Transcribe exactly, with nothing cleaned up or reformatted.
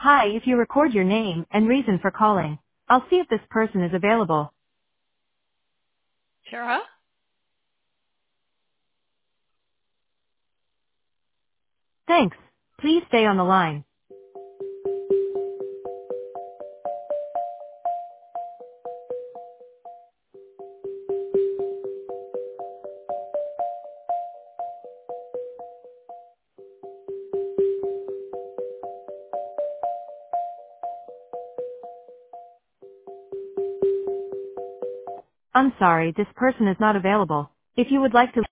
Hi, if you record your name and reason for calling, I'll see if this person is available. Tara? Thanks. Please stay on the line. I'm sorry, this person is not available. If you would like to